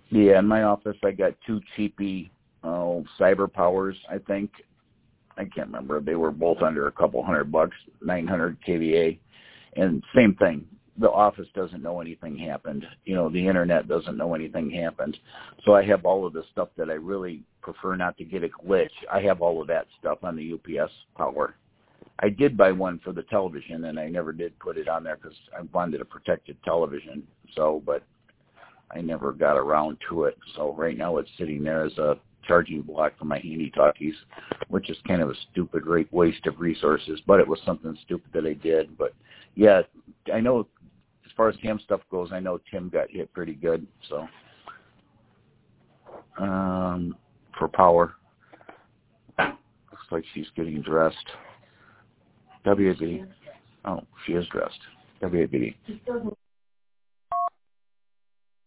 Yeah, in my office I got two cheapy Cyber Powers, I think. I can't remember. They were both under a couple $100, 900 kVA. And same thing. The office doesn't know anything happened. You know, the internet doesn't know anything happened. So I have all of the stuff that I really prefer not to get a glitch. I have all of that stuff on the UPS power. I did buy one for the television, and I never did put it on there because I wanted a protected television. So, but I never got around to it. So right now it's sitting there as a charging block for my handy-talkies, which is kind of a stupid waste of resources, but it was something stupid that I did. But yeah, I know as far as ham stuff goes, I know Tim got hit pretty good. So for power, looks like she's getting dressed. WABD. Oh, she is dressed. WABD.